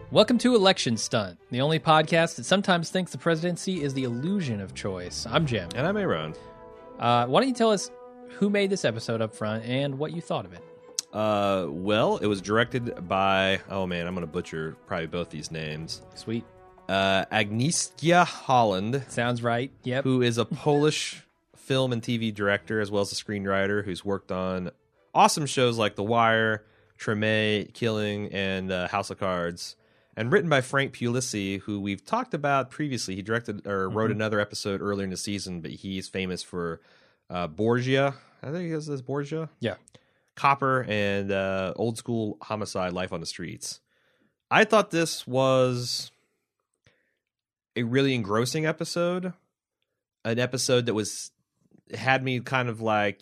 Welcome to Election Stunt, the only podcast that sometimes thinks the presidency is the illusion of choice. I'm Jim. And I'm Aaron. Why don't you tell us who made this episode up front and what you thought of it? Well, it was directed by, I'm going to butcher probably both these names. Sweet. Agnieszka Holland. Sounds right, yep. Who is a Polish film and TV director as well as a screenwriter who's worked on awesome shows like The Wire, Treme, Killing, and House of Cards. And written by Frank Puglisi, who we've talked about previously. He directed or wrote another episode earlier in the season, but he's famous for Borgia. I think it says Borgia. Yeah. Copper and Old School Homicide, Life on the Streets. I thought this was a really engrossing episode. An episode that had me kind of like,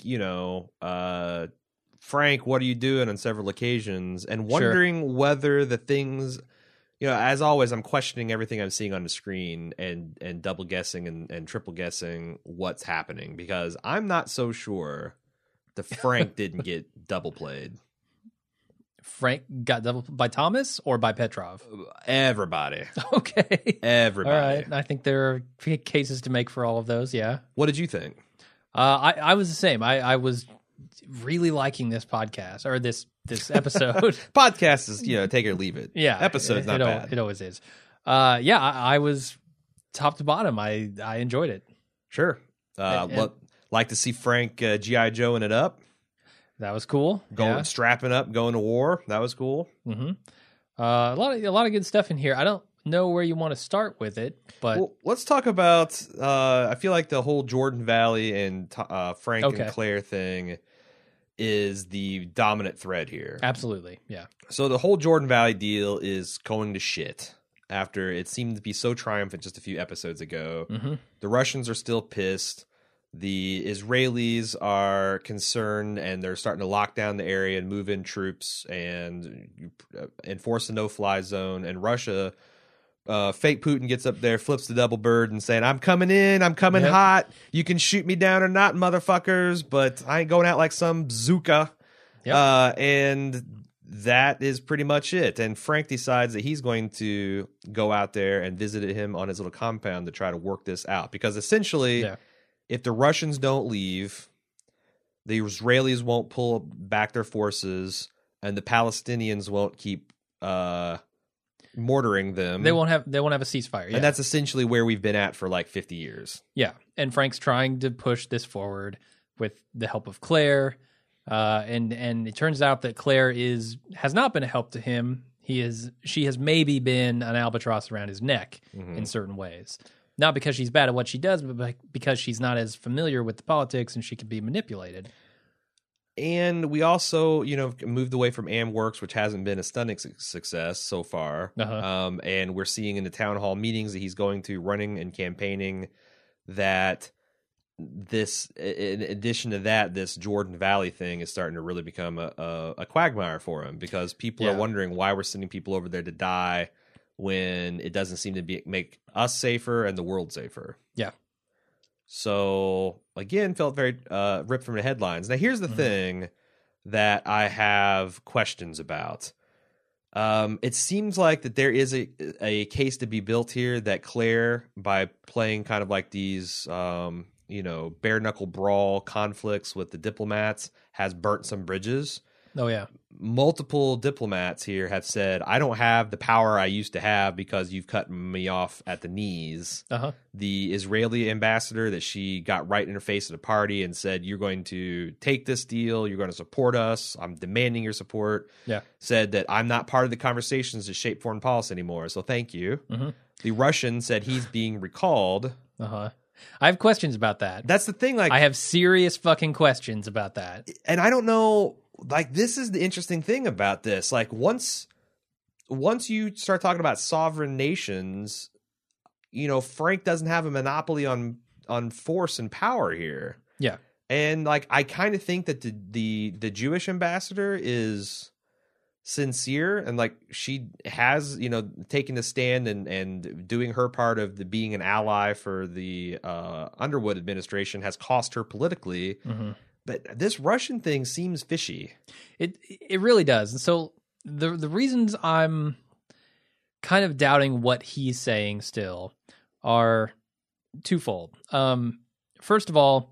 Frank, what are you doing on several occasions? And wondering whether the things... as always, I'm questioning everything I'm seeing on the screen and double guessing and triple guessing what's happening because I'm not so sure the Frank didn't get double played. Frank got double by Thomas or by Petrov? Everybody. Okay. Everybody. All right. I think there are cases to make for all of those, yeah. What did you think? I was the same. I was really liking this podcast or this episode. Podcast is, take it or leave it. Yeah. Episode's not bad. It always is. I was top to bottom. I enjoyed it. Sure. Like to see Frank G.I. Joeing it up. That was cool. Strapping up, going to war. That was cool. Mm-hmm. A lot of good stuff in here. I don't know where you want to start with it, but let's talk about. I feel like the whole Jordan Valley and Frank and Claire thing is the dominant thread here. Absolutely, yeah. So the whole Jordan Valley deal is going to shit after it seemed to be so triumphant just a few episodes ago. Mm-hmm. The Russians are still pissed. The Israelis are concerned, and they're starting to lock down the area and move in troops and enforce a no-fly zone. And Russia, fake Putin gets up there, flips the double bird, and saying, "I'm coming in, I'm coming hot. You can shoot me down or not, motherfuckers, but I ain't going out like some bazooka." Yep. And that is pretty much it. And Frank decides that he's going to go out there and visit him on his little compound to try to work this out, because essentially. Yeah. If the Russians don't leave, the Israelis won't pull back their forces, and the Palestinians won't keep mortaring them. They won't have a ceasefire. Yeah. And that's essentially where we've been at for like 50 years. Yeah, and Frank's trying to push this forward with the help of Claire, and it turns out that Claire has not been a help to him. She has maybe been an albatross around his neck in certain ways. Not because she's bad at what she does, but because she's not as familiar with the politics and she can be manipulated. And we also, moved away from AmWorks, which hasn't been a stunning success so far. And we're seeing in the town hall meetings that he's going to, running and campaigning, that this, in addition to that, this Jordan Valley thing is starting to really become a quagmire for him, because people are wondering why we're sending people over there to die when it doesn't seem to make us safer and the world safer. Yeah. So, again, felt very ripped from the headlines. Now, here's the thing that I have questions about. It seems like that there is a case to be built here that Claire, by playing kind of like these, bare-knuckle brawl conflicts with the diplomats, has burnt some bridges. Oh, yeah. Multiple diplomats here have said, I don't have the power I used to have because you've cut me off at the knees. The Israeli ambassador that she got right in her face at a party and said, you're going to take this deal, you're going to support us, I'm demanding your support. Yeah. Said that I'm not part of the conversations to shape foreign policy anymore, so thank you. The Russian said he's being recalled. I have questions about that. That's the thing. Like, I have serious fucking questions about that. And I don't know... Like, this is the interesting thing about this. Like, once you start talking about sovereign nations, Frank doesn't have a monopoly on force and power here. Yeah. And, like, I kind of think that the Jewish ambassador is sincere, and, like, she has, taken a stand and doing her part of being an ally for the Underwood administration has cost her politically. But this Russian thing seems fishy. It really does. And so the reasons I'm kind of doubting what he's saying still are twofold. First of all,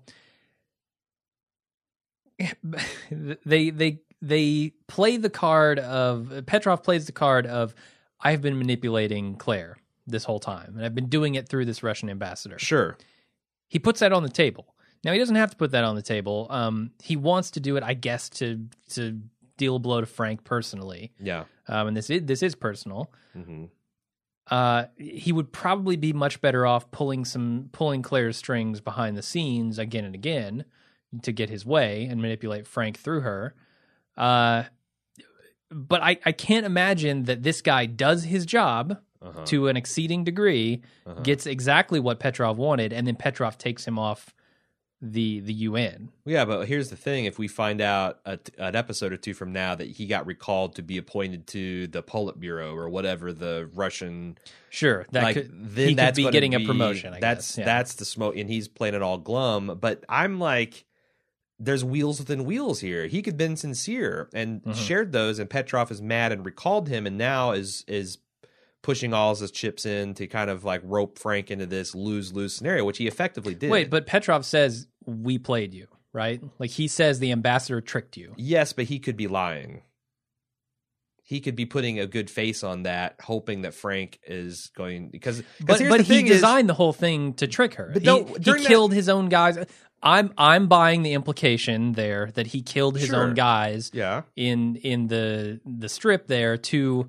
they play the card of Petrov plays the card of I've been manipulating Claire this whole time, and I've been doing it through this Russian ambassador. Sure. He puts that on the table. Now, he doesn't have to put that on the table. He wants to do it, I guess, to deal a blow to Frank personally. Yeah. And this is personal. Mm-hmm. He would probably be much better off pulling Claire's strings behind the scenes again and again to get his way and manipulate Frank through her. But I can't imagine that this guy does his job to an exceeding degree, gets exactly what Petrov wanted, and then Petrov takes him off the UN. Yeah, but here's the thing. If we find out an episode or two from now that he got recalled to be appointed to the Politburo or whatever the Russian... Sure. Then he that's could be getting a promotion, I guess. Yeah. That's the smoke, and he's playing it all glum. But I'm like... There's wheels within wheels here. He could have been sincere and shared those, and Petrov is mad and recalled him, and now is pushing all his chips in to kind of like rope Frank into this lose-lose scenario, which he effectively did. Wait, but Petrov says, we played you, right? Like, he says the ambassador tricked you. Yes, but he could be lying. He could be putting a good face on that, hoping that Frank is going... But he designed the whole thing to trick her. He killed his own guys. I'm buying the implication there that he killed his own guys in the strip there to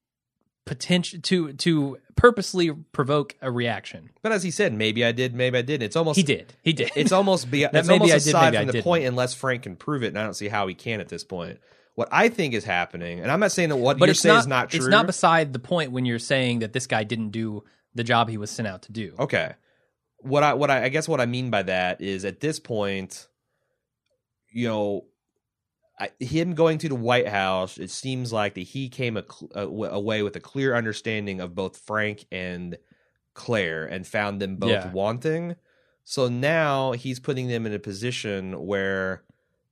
purposely provoke a reaction. But as he said, maybe I did, maybe I didn't. It's almost he did. It's almost aside from the point unless Frank can prove it, and I don't see how he can at this point. What I think is happening, and I'm not saying that what you're saying is not true. It's not beside the point when you're saying that this guy didn't do the job he was sent out to do. Okay. I guess what I mean by that is at this point, him going to the White House, it seems like that he came away with a clear understanding of both Frank and Claire and found them both wanting. So now he's putting them in a position where,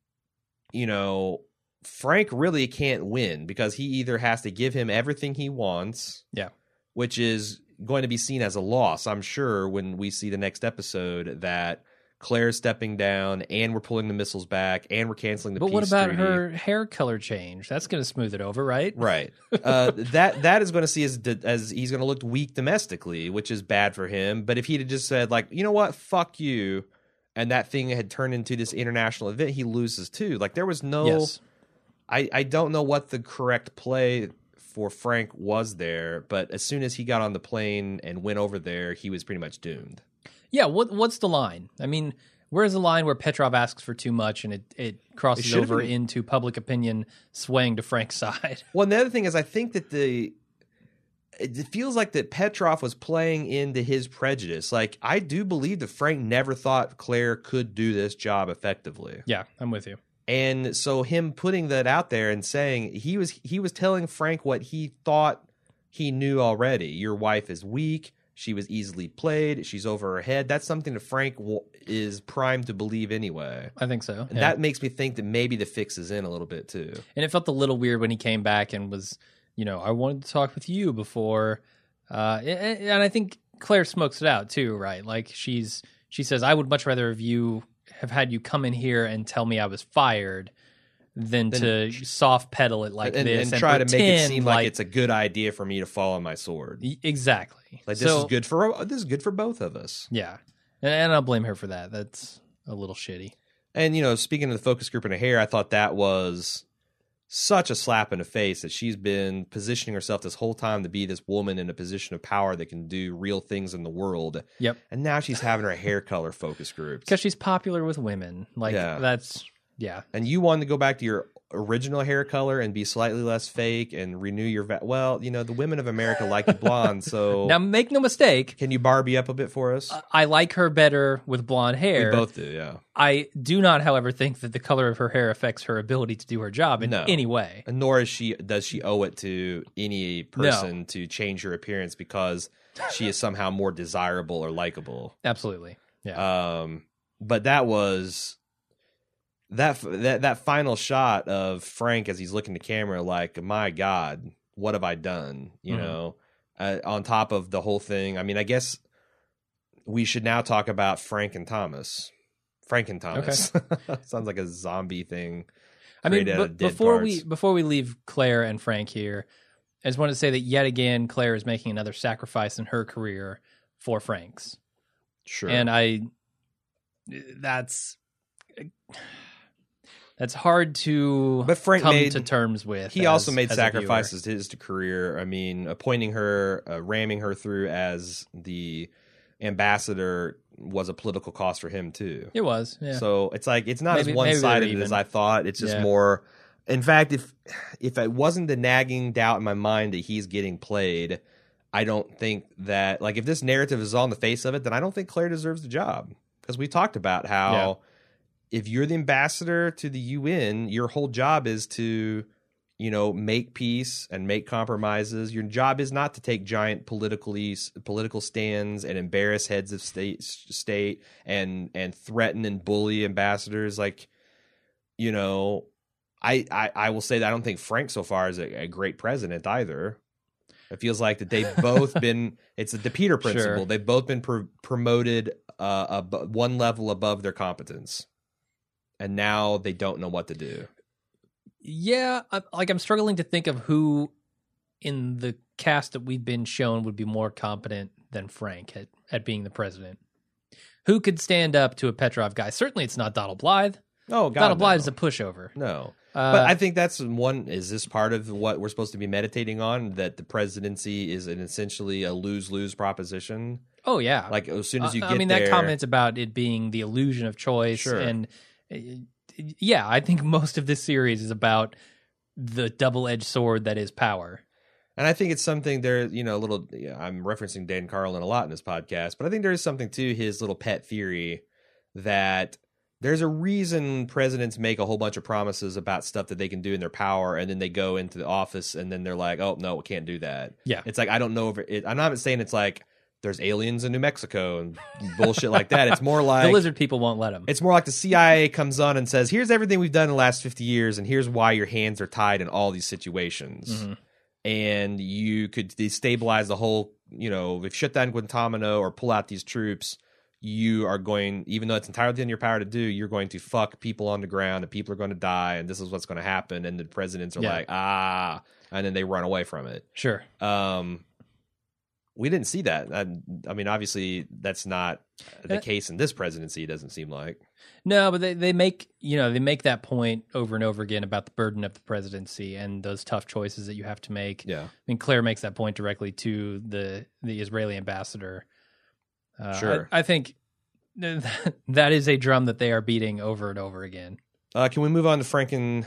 Frank really can't win because he either has to give him everything he wants, which is going to be seen as a loss, I'm sure, when we see the next episode that Claire's stepping down and we're pulling the missiles back and we're canceling the peace treaty. But what about her hair color change? That's going to smooth it over, right? Right. That is going to see as he's going to look weak domestically, which is bad for him. But if he'd have just said, like, you know what, fuck you, and that thing had turned into this international event, he loses too. Like, there was no... Yes. I don't know what the correct play for Frank was there, but as soon as he got on the plane and went over there, he was pretty much doomed. Yeah, what's the line? I mean, where's the line where Petrov asks for too much and it crosses over into public opinion swaying to Frank's side? Well, and the other thing is I think that it feels like that Petrov was playing into his prejudice. Like, I do believe that Frank never thought Claire could do this job effectively. Yeah, I'm with you. And so him putting that out there and saying he was telling Frank what he thought he knew already. Your wife is weak. She was easily played. She's over her head. That's something that Frank is primed to believe anyway. I think so. And that makes me think that maybe the fix is in a little bit too. And it felt a little weird when he came back and was, I wanted to talk with you before. And I think Claire smokes it out too, right? Like she says, I would much rather have had you come in here and tell me I was fired than to soft pedal it like this and try to make it seem like it's a good idea for me to fall on my sword. Exactly. Like this is good for both of us. Yeah, and I'll blame her for that. That's a little shitty. And speaking of the focus group and her hair, I thought that was such a slap in the face that she's been positioning herself this whole time to be this woman in a position of power that can do real things in the world. Yep. And now she's having her hair color focus group. Because she's popular with women. Like, that's... Yeah. And you wanted to go back to your original hair color and be slightly less fake and renew your... the women of America like you blonde, so... Now, make no mistake. Can you Barbie up a bit for us? I like her better with blonde hair. We both do, yeah. I do not, however, think that the color of her hair affects her ability to do her job in any way. And nor does she owe it to any person to change her appearance because she is somehow more desirable or likable. Absolutely, yeah. But that was... That final shot of Frank as he's looking at the camera like, my God, what have I done? You know, on top of the whole thing. I mean, I guess we should now talk about Frank and Thomas. Frank and Thomas. Okay. Sounds like a zombie thing. I mean, before we leave Claire and Frank here, I just want to say that yet again, Claire is making another sacrifice in her career for Frank's. Sure. And that's hard to come to terms with. He also made sacrifices to his career. I mean, appointing her, ramming her through as the ambassador was a political cost for him too. It was, yeah. So it's like it's not as one-sided as I thought. It's just more. In fact, if it wasn't the nagging doubt in my mind that he's getting played, I don't think that, like, if this narrative is on the face of it, then I don't think Claire deserves the job, because we talked about how if you're the ambassador to the UN, your whole job is to, you know, make peace and make compromises. Your job is not to take giant political stands and embarrass heads of state and threaten and bully ambassadors. Like, you know, I will say that I don't think Frank so far is a great president either. It feels like that they've both been. It's the Peter principle. Sure. They've both been promoted one level above their competence, and now they don't know what to do. Yeah, I'm struggling to think of who in the cast that we've been shown would be more competent than Frank at being the president. Who could stand up to a Petrov guy? Certainly, it's not Donald Blythe. Oh, God, Donald Blythe is a pushover. No. But I think that's one. Is this part of what we're supposed to be meditating on? That the presidency is essentially a lose-lose proposition? Oh, yeah. Like, as soon as you get there. I mean, that comment's about it being the illusion of choice. Sure. And yeah, I think most of this series is about the double-edged sword that is power. And I think it's something there, you know, I'm referencing Dan Carlin a lot in this podcast, but I think there is something to his little pet theory that there's a reason presidents make a whole bunch of promises about stuff that they can do in their power, and then they go into the office, and then they're like, oh, no, we can't do that. Yeah. It's like, I don't know if I'm not saying it's like there's aliens in New Mexico and bullshit like that. It's more like the lizard people won't let them. It's more like the CIA comes on and says, here's everything we've done in the last 50 years, and here's why your hands are tied in all these situations. Mm-hmm. And you could destabilize the whole, you know, if you shut down Guantanamo or pull out these troops, you are going, even though it's entirely in your power to do, you're going to fuck people on the ground, and people are going to die, and this is what's going to happen. And the presidents are like, and then they run away from it. Sure. We didn't see that. I mean, obviously, that's not the case in this presidency. It doesn't seem like. No, but they make that point over and over again about the burden of the presidency and those tough choices that you have to make. Yeah. I mean, Claire makes that point directly to the Israeli ambassador. Sure. I think that is a drum that they are beating over and over again. Can we move on to Frank and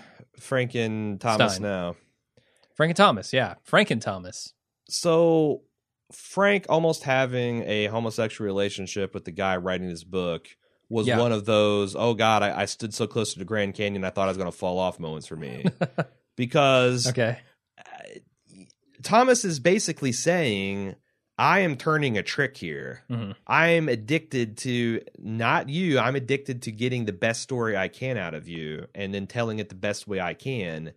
Thomas Stein. now? Frank and Thomas, yeah. Frank and Thomas. So Frank almost having a homosexual relationship with the guy writing this book was one of those, oh, God, I stood so close to the Grand Canyon, I thought I was going to fall off moments for me. Because Thomas is basically saying, I am turning a trick here. Mm-hmm. I am addicted to, not you, I'm addicted to getting the best story I can out of you and then telling it the best way I can.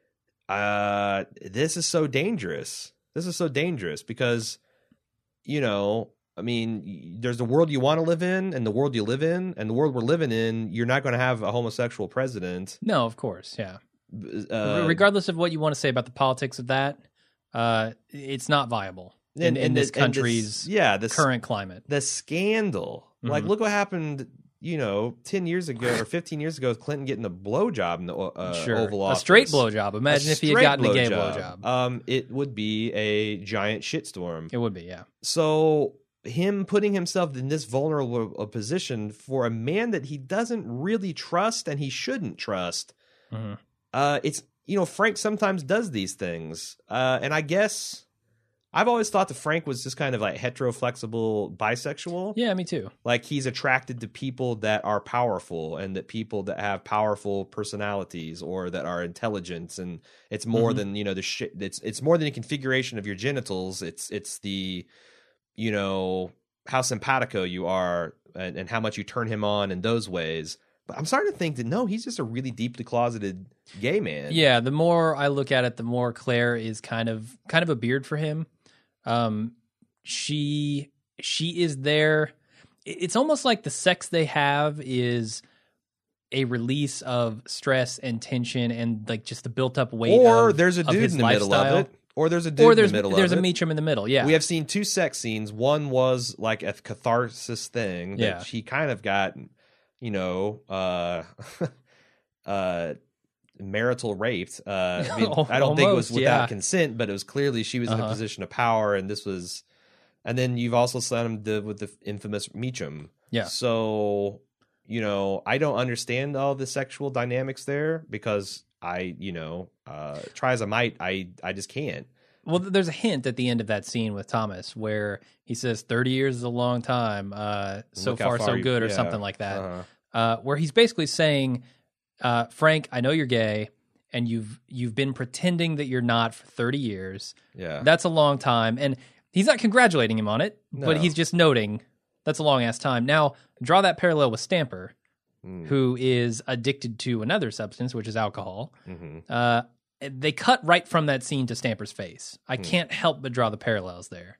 This is so dangerous. This is so dangerous because, you know, I mean, there's the world you want to live in and the world you live in, and the world we're living in, you're not going to have a homosexual president. No, of course, yeah. Regardless of what you want to say about the politics of that, it's not viable. In this country's current climate. The scandal. Mm-hmm. Like, look what happened, 10 years ago or 15 years ago with Clinton getting a blowjob in the Oval Office. A straight blowjob. Imagine if he had gotten a gay blowjob. It would be a giant shitstorm. It would be, yeah. So him putting himself in this vulnerable position for a man that he doesn't really trust and he shouldn't trust. Mm-hmm. It's, Frank sometimes does these things. And I guess I've always thought that Frank was just kind of like hetero-flexible bisexual. Yeah, me too. Like he's attracted to people that are powerful and that people that have powerful personalities or that are intelligent. And it's more than, the shit. It's more than a configuration of your genitals. It's the, how simpatico you are and how much you turn him on in those ways. But I'm starting to think that, no, he's just a really deeply closeted gay man. Yeah, the more I look at it, the more Claire is kind of a beard for him. She is there. It's almost like the sex they have is a release of stress and tension and like just the built up weight. Or there's a dude in the middle of it. Or there's a dude in the middle of it. There's a Meacham in the middle, yeah. We have seen 2 sex scenes. One was like a catharsis thing that she kind of got, marital raped. I don't think it was without consent, but it was clearly she was in a position of power, and this was... And then you've also seen him with the infamous Meacham. Yeah. So... I don't understand all the sexual dynamics there because try as I might, I just can't. Well, there's a hint at the end of that scene with Thomas where he says 30 years is a long time, so far so good, or something like that. Where he's basically saying, Frank, I know you're gay, and you've been pretending that you're not for 30 years. Yeah. That's a long time. And he's not congratulating him on it, but he's just noting that's a long-ass time. Now, draw that parallel with Stamper, who is addicted to another substance, which is alcohol. Mm-hmm. They cut right from that scene to Stamper's face. I can't help but draw the parallels there.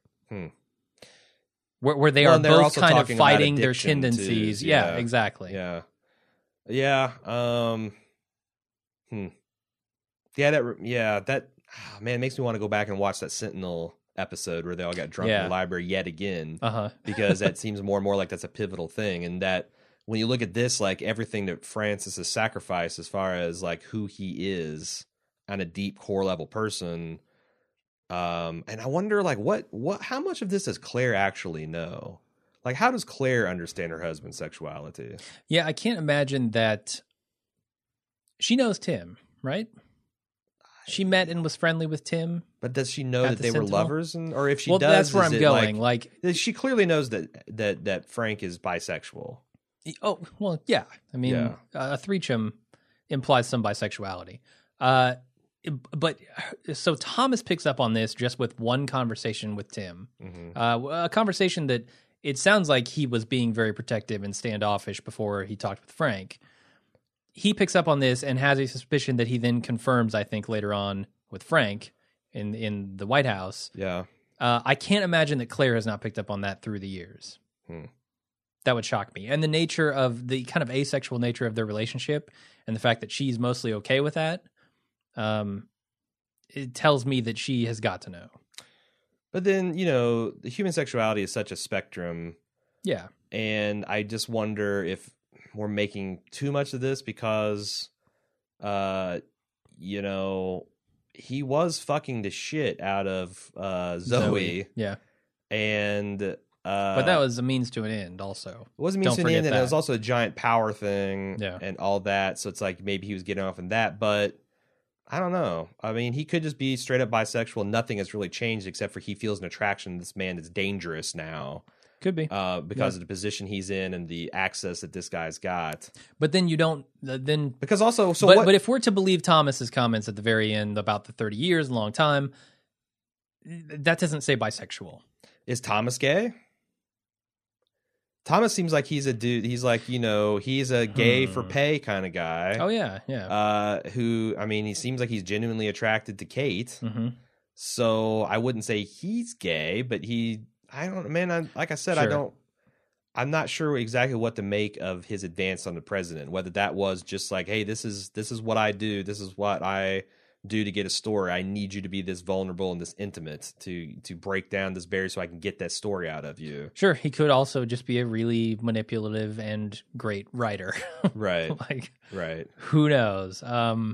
Where they are both kind of fighting their tendencies. Yeah, exactly. Yeah. Yeah. That man, it makes me want to go back and watch that Sentinel episode where they all got drunk in the library yet again, because that seems more and more like that's a pivotal thing. And that when you look at this, like everything that Francis has sacrificed as far as like who he is on a deep core level person. And I wonder like how much of this does Claire actually know? Like, how does Claire understand her husband's sexuality? Yeah, I can't imagine that she knows Tim, right? She met and was friendly with Tim. But does she know that they were lovers? Or if she does, that's where I'm going. Like, she clearly knows that Frank is bisexual. Oh, well, yeah. I mean, a threechum implies some bisexuality. But so Thomas picks up on this just with one conversation with Tim. Mm-hmm. A conversation that it sounds like he was being very protective and standoffish before he talked with Frank. He picks up on this and has a suspicion that he then confirms, I think, later on with Frank in the White House. Yeah. I can't imagine that Claire has not picked up on that through the years. That would shock me. And the nature of the kind of asexual nature of their relationship and the fact that she's mostly okay with that, it tells me that she has got to know. But then, the human sexuality is such a spectrum. Yeah. And I just wonder if we're making too much of this because, he was fucking the shit out of Zoe. Yeah. And but that was a means to an end also. It was a means to an end, and it was also a giant power thing and all that. So it's like maybe he was getting off on that, but I don't know. I mean, he could just be straight up bisexual. Nothing has really changed except for he feels an attraction to this man that's dangerous now. Could be. Because of the position he's in and the access that this guy's got. But then you don't... Because also... But if we're to believe Thomas's comments at the very end about the 30 years, a long time, that doesn't say bisexual. Is Thomas gay? Thomas seems like he's a dude. He's like, he's a gay for pay kind of guy. Oh, yeah. Who, I mean, he seems like he's genuinely attracted to Kate. Mm-hmm. So I wouldn't say he's gay, but I don't, man. Like I said, sure. I'm not sure exactly what to make of his advance on the president. Whether that was just like, hey, this is what I do. This is what I do to get a story. I need you to be this vulnerable and this intimate to break down this barrier so I can get that story out of you. Sure, he could also just be a really manipulative and great writer. Right. Right. Who knows? And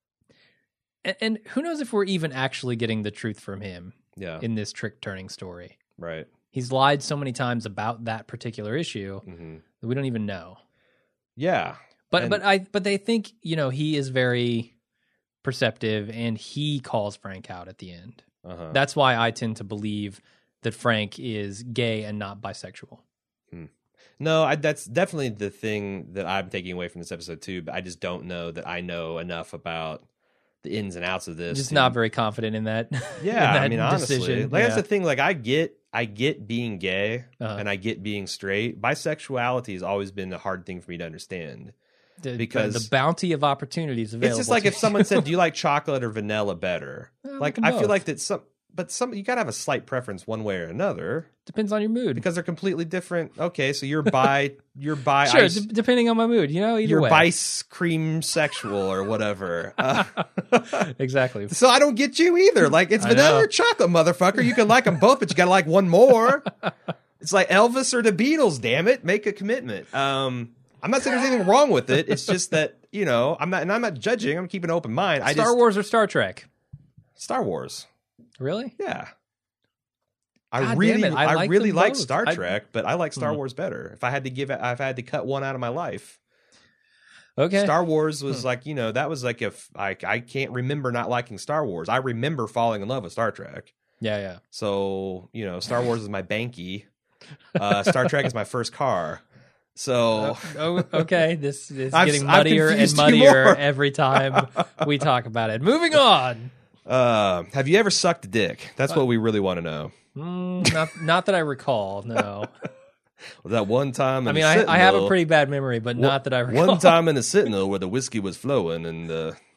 who knows if we're even actually getting the truth from him in this trick turning story. Right. He's lied so many times about that particular issue that we don't even know. Yeah. But they think, he is very perceptive and he calls Frank out at the end. That's why I tend to believe that Frank is gay and not bisexual. No, that's definitely the thing that I'm taking away from this episode too, but I just don't know that I know enough about the ins and outs of this. Just not very confident in that. Yeah, in that I mean, honestly, decision. That's the thing. Like, I get being gay and I get being straight. Bisexuality has always been a hard thing for me to understand because the bounty of opportunities available. It's just like if someone said, "Do you like chocolate or vanilla better?" Like, I feel like that but you got to have a slight preference one way or another. Depends on your mood. Because they're completely different. Okay, so you're sure, ice, depending on my mood, either you're way. Bice cream sexual or whatever. Exactly. So I don't get you either. Like, it's vanilla or chocolate, motherfucker. You can like them both, but you got to like one more. It's like Elvis or the Beatles, damn it. Make a commitment. I'm not saying there's anything wrong with it. It's just that, I'm not judging. I'm keeping an open mind. Star Wars or Star Trek? Star Wars. Really? Yeah. I really like Star Trek, but I like Star Wars better. If I had to cut one out of my life. Okay. Star Wars was like, that was like I can't remember not liking Star Wars. I remember falling in love with Star Trek. Yeah. So, Star Wars is my banky. Star Trek is my first car. So okay, this is getting muddier and muddier every time we talk about it. Moving on. Have you ever sucked a dick? That's what we really want to know. Not that I recall. No. That one time. I have a pretty bad memory, but not that I recall. One time in the Sentinel where the whiskey was flowing and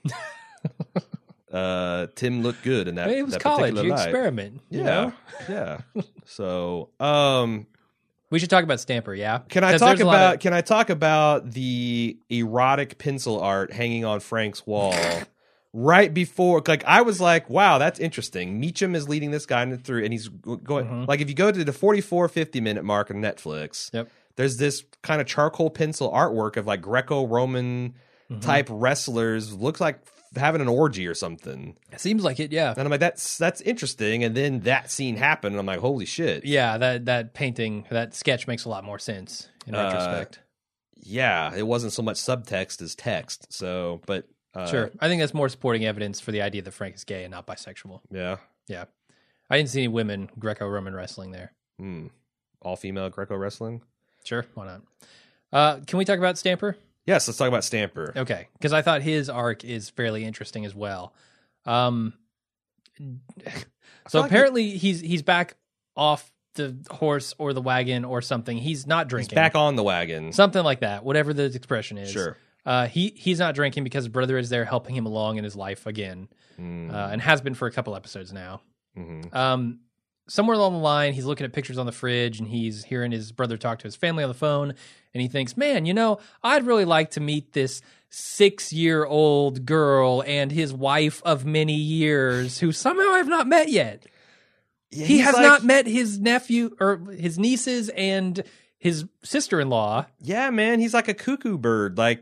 Tim looked good in that. It was that college. You night. Experiment. Yeah. So, we should talk about Stamper. Yeah. Can I talk about the erotic pencil art hanging on Frank's wall? Right before, like, I was like, wow, that's interesting. Meacham is leading this guy through, and he's going, like, if you go to the 44-50 minute mark on Netflix, there's this kind of charcoal pencil artwork of, like, Greco-Roman type wrestlers, looks like having an orgy or something. It seems like it, yeah. And I'm like, that's interesting, and then that scene happened, and I'm like, holy shit. Yeah, that painting, that sketch makes a lot more sense in retrospect. Yeah, it wasn't so much subtext as text, so, but... Sure. I think that's more supporting evidence for the idea that Frank is gay and not bisexual. Yeah. Yeah. I didn't see any women Greco-Roman wrestling there. All-female Greco wrestling? Sure. Why not? Can we talk about Stamper? Yes, let's talk about Stamper. Okay. Because I thought his arc is fairly interesting as well. So apparently he's back off the horse or the wagon or something. He's not drinking. He's back on the wagon. Something like that, whatever the expression is. Sure. He's not drinking because his brother is there helping him along in his life again, and has been for a couple episodes now. Somewhere along the line, he's looking at pictures on the fridge, and he's hearing his brother talk to his family on the phone, and he thinks, man, I'd really like to meet this 6-year-old girl and his wife of many years who somehow I've not met yet. Yeah, he has not met his nephew or his nieces and his sister-in-law. Yeah, man, he's like a cuckoo bird. Like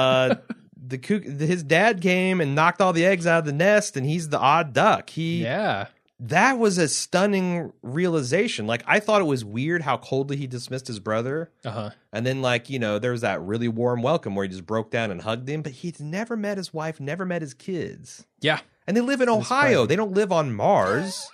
his dad came and knocked all the eggs out of the nest, and he's the odd duck. That was a stunning realization. Like, I thought it was weird how coldly he dismissed his brother. And then, like, there was that really warm welcome where he just broke down and hugged him. But he'd never met his wife, never met his kids. Yeah. And they live in Ohio. They don't live on Mars.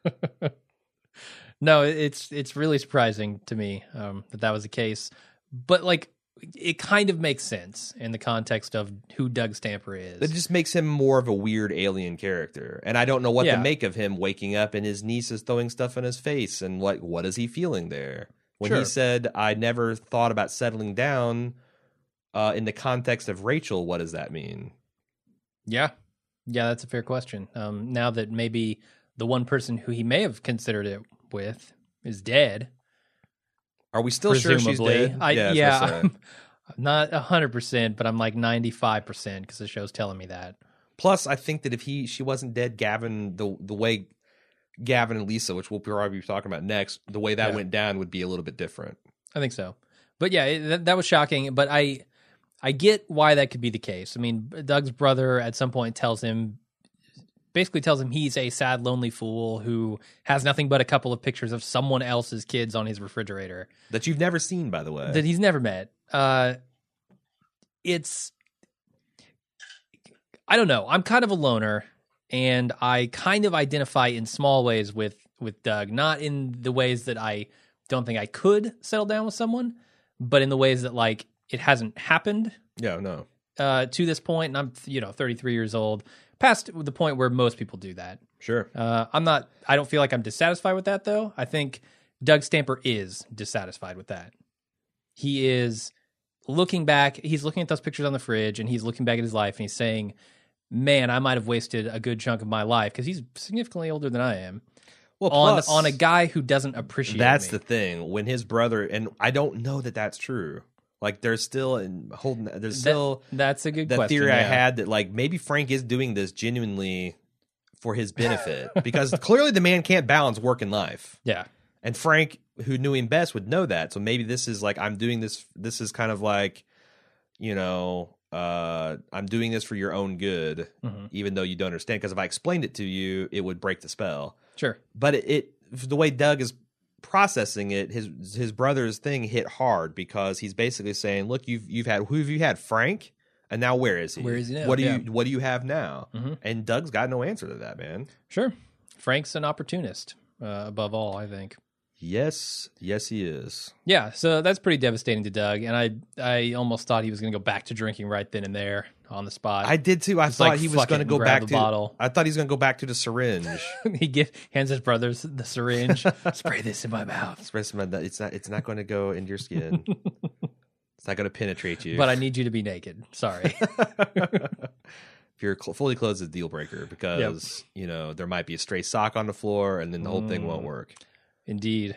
No, it's really surprising to me that was the case. But, like, it kind of makes sense in the context of who Doug Stamper is. It just makes him more of a weird alien character. And I don't know what to make of him waking up and his niece is throwing stuff in his face. And what is he feeling there? When he said, I never thought about settling down in the context of Rachel, what does that mean? Yeah. Yeah, that's a fair question. Now that maybe the one person who he may have considered it with is dead. Are we still sure she's dead? I'm not 100%, but I'm like 95% because the show's telling me that. Plus, I think that if she wasn't dead, Gavin, the way Gavin and Lisa, which we'll probably be talking about next, the way that went down would be a little bit different. I think so. But yeah, that was shocking. But I get why that could be the case. I mean, Doug's brother at some point basically tells him he's a sad, lonely fool who has nothing but a couple of pictures of someone else's kids on his refrigerator. That you've never seen, by the way. That he's never met. I don't know. I'm kind of a loner, and I kind of identify in small ways with Doug, not in the ways that I don't think I could settle down with someone, but in the ways that, like, it hasn't happened. Yeah, no. To this point, and I'm 33 years old, past the point where most people do that. Sure. I don't feel like I'm dissatisfied with that, though. I think Doug Stamper is dissatisfied with that. He is looking back. He's looking at those pictures on the fridge, and he's looking back at his life, and he's saying, man, I might have wasted a good chunk of my life because he's significantly older than I am. Well, on a guy who doesn't appreciate that's me. the thing. When his brother, and I don't know that that's true. Like there's still that's a good the question, theory I yeah. had that like maybe Frank is doing this genuinely for his benefit because clearly the man can't balance work and life. Yeah. And Frank, who knew him best, would know that. So maybe this is like, I'm doing this. This is kind of like, you know, I'm doing this for your own good, even though you don't understand. Because if I explained it to you, it would break the spell. Sure. But it the way Doug is processing it, his brother's thing hit hard because he's basically saying, look, who have you had? Frank? And now where is he? Where is he now? What do you have now? And Doug's got no answer to that, man. Sure. Frank's an opportunist, above all, I think. Yes, he is. Yeah, so that's pretty devastating to Doug, and I almost thought he was going to go back to drinking right then and there on the spot. I did too. I thought he was going to go back to bottle. I thought he was going to go back to the syringe. He hands his brother the syringe. Spray this in my mouth. Spray this in my. It's not going to go into your skin. It's not going to penetrate you. But I need you to be naked. Sorry. If you're fully clothed, is a deal breaker because you know there might be a stray sock on the floor, and then the whole thing won't work. Indeed.